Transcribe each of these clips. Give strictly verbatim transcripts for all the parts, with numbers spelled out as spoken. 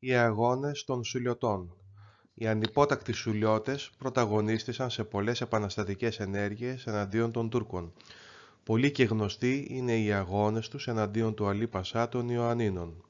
Οι αγώνες των Σουλιωτών. Οι ανυπότακτοι Σουλιώτες πρωταγωνίστησαν σε πολλές επαναστατικές ενέργειες εναντίον των Τούρκων. Πολλοί και γνωστοί είναι οι αγώνες τους εναντίον του Αλή Πασά των Ιωαννίνων.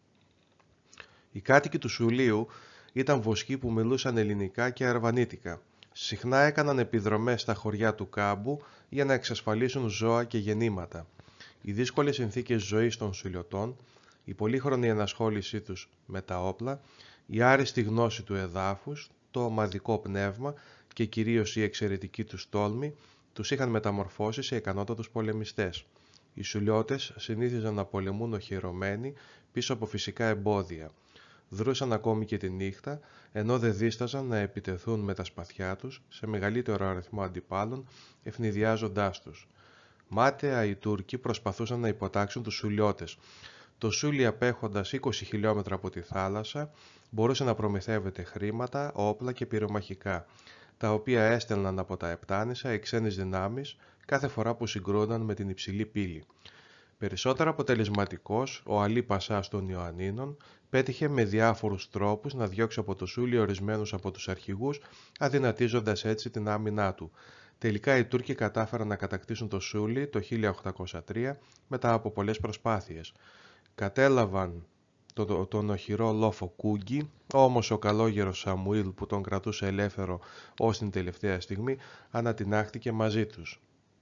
Οι κάτοικοι του Σουλίου ήταν βοσκοί που μιλούσαν ελληνικά και αρβανίτικα. Συχνά έκαναν επιδρομές στα χωριά του κάμπου για να εξασφαλίσουν ζώα και γεννήματα. Οι δύσκολες συνθήκες ζωής των Σουλιωτών, η πολύχρονη ενασχόλησή τους με τα όπλα, η άριστη γνώση του εδάφους, το ομαδικό πνεύμα και κυρίως η εξαιρετική τους τόλμη τους είχαν μεταμορφώσει σε ικανότατους πολεμιστές. Οι Σουλιώτες συνήθιζαν να πολεμούν οχυρωμένοι πίσω από φυσικά εμπόδια. Δρούσαν ακόμη και τη νύχτα, ενώ δεν δίσταζαν να επιτεθούν με τα σπαθιά τους σε μεγαλύτερο αριθμό αντιπάλων, ευνηδιάζοντάς τους. Μάταια οι Τούρκοι προσπαθούσαν να υποτάξουν τους Σουλιώτες. Το Σούλι, απέχοντας είκοσι χιλιόμετρα από τη θάλασσα, μπορούσε να προμηθεύεται χρήματα, όπλα και πυρομαχικά, τα οποία έστελναν από τα Επτάνησα οι ξένες δυνάμεις κάθε φορά που συγκρούνταν με την υψηλή πύλη. Περισσότερο αποτελεσματικός, ο Αλή Πασάς των Ιωαννίνων πέτυχε με διάφορους τρόπους να διώξει από το Σούλι ορισμένους από τους αρχηγούς, αδυνατίζοντας έτσι την άμυνά του. Τελικά οι Τούρκοι κατάφεραν να κατακτήσουν το Σούλι το χίλια οκτακόσια τρία μετά από πολλές προσπάθειες. Κατέλαβαν τον, τον οχυρό Λόφο Κούγκι, όμως ο καλόγερος Σαμουήλ που τον κρατούσε ελεύθερο ως την τελευταία στιγμή ανατινάχτηκε μαζί τους.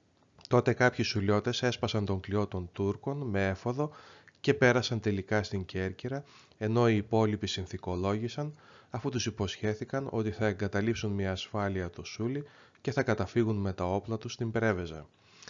Τότε κάποιοι Σουλιώτες έσπασαν τον κλειό των Τούρκων με έφοδο και πέρασαν τελικά στην Κέρκυρα, ενώ οι υπόλοιποι συνθηκολόγησαν αφού τους υποσχέθηκαν ότι θα εγκαταλείψουν με ασφάλεια το Σούλι και θα καταφύγουν με τα όπλα τους στην Πρέβεζα.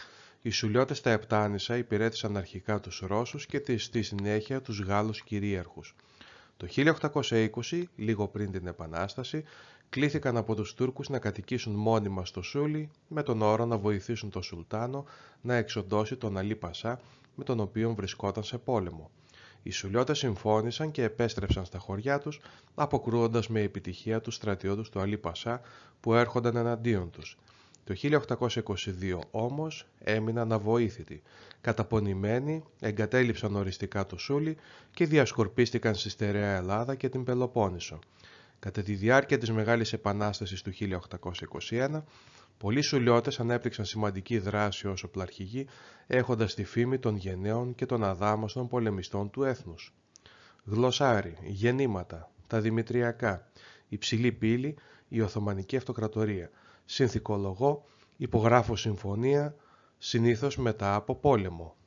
Οι Σουλιώτες στα Επτάνησα υπηρέτησαν αρχικά τους Ρώσους και στη συνέχεια τους Γάλλους κυρίαρχους. Το χίλια οκτακόσια είκοσι, λίγο πριν την Επανάσταση, κλήθηκαν από τους Τούρκους να κατοικήσουν μόνιμα στο Σούλι με τον όρο να βοηθήσουν τον Σουλτάνο να εξοντώσει τον Αλή Πασά με τον οποίο βρισκόταν σε πόλεμο. Οι Σουλιώτες συμφώνησαν και επέστρεψαν στα χωριά τους, αποκρούοντας με επιτυχία τους στρατιώτους του Αλή Πασά που έρχονταν εναντίον τους. Το χίλια οκτακόσια είκοσι δύο όμως έμειναν αβοήθητοι. Καταπονημένοι εγκατέλειψαν οριστικά το Σούλι και διασκορπίστηκαν στη στερεά Ελλάδα και την Πελοπόννησο. Κατά τη διάρκεια της Μεγάλης Επανάστασης του χίλια οκτακόσια είκοσι ένα, πολλοί Σουλιώτες ανέπτυξαν σημαντική δράση ως οπλαρχηγοί, έχοντας τη φήμη των γενναίων και των αδάμαστων πολεμιστών του έθνους. Γλωσσάρι, γεννήματα, τα Δημητριακά, υψηλή πύλη, η Οθωμανική Αυτοκρατορία. Συνθηκολογώ, υπογράφω συμφωνία, συνήθως μετά από πόλεμο.